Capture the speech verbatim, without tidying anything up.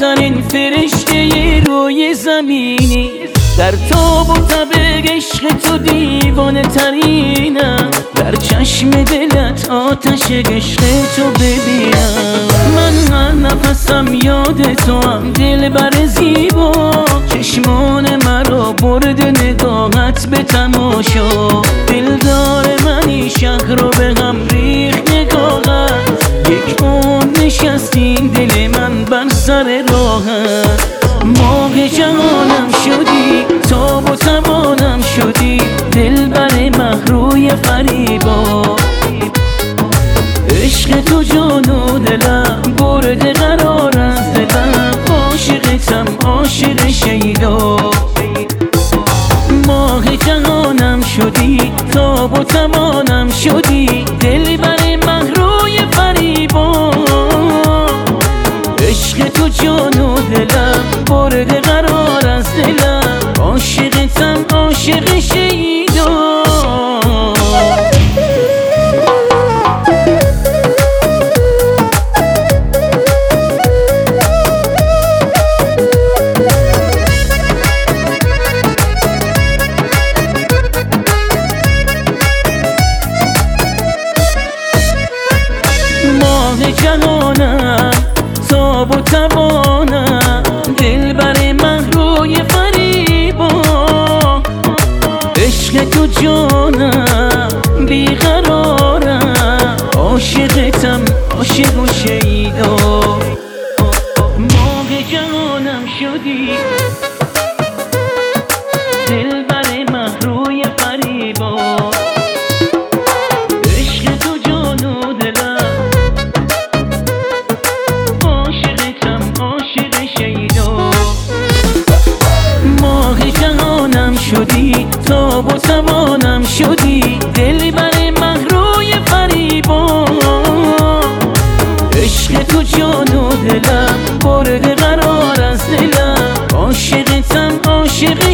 زیباترین فرشته روی زمینی، در تاب و تب عشق تو دیوانه ترینم، در چشم دلت آتش عشق تو ببینم. من هر نفسم یاد تو هم دلبر زیبا، چشمان مرا برد نگاهت به تماشا، دلدار منی شهر رو به هم ریخت نگاهت، یک عمر نشستین دل من بر سر راهت. ماه جهانم شدی، تاب و توانم شدی، دلبر مهروی فریبا، عشق تو جان و دلم برده قرار از دلم، عاشقتم عاشق شیدا. ماه جهانم شدی، تاب و توانم شدی، دلبر مهروی فریبا، عشق تو جان و دلم برده قرار از دلم، عاشقتم عاشق شیدا. ماه جهانم، تاب و توانم، دلبر مهروی فریبا، عشق تو جانم بیقرارم، عاشقتم عاشق و شیدا. ماه جهانم شدی، دلبر مهروی فریبا، عشق تو جان و دلم، عاشقتم عاشق شیدا. ماه جهانم شدی، تاب و توانم شدی، دلبر مهروی فریبا، عشق تو جان و دلم برده قرار از دلم، عاشقتم عاشق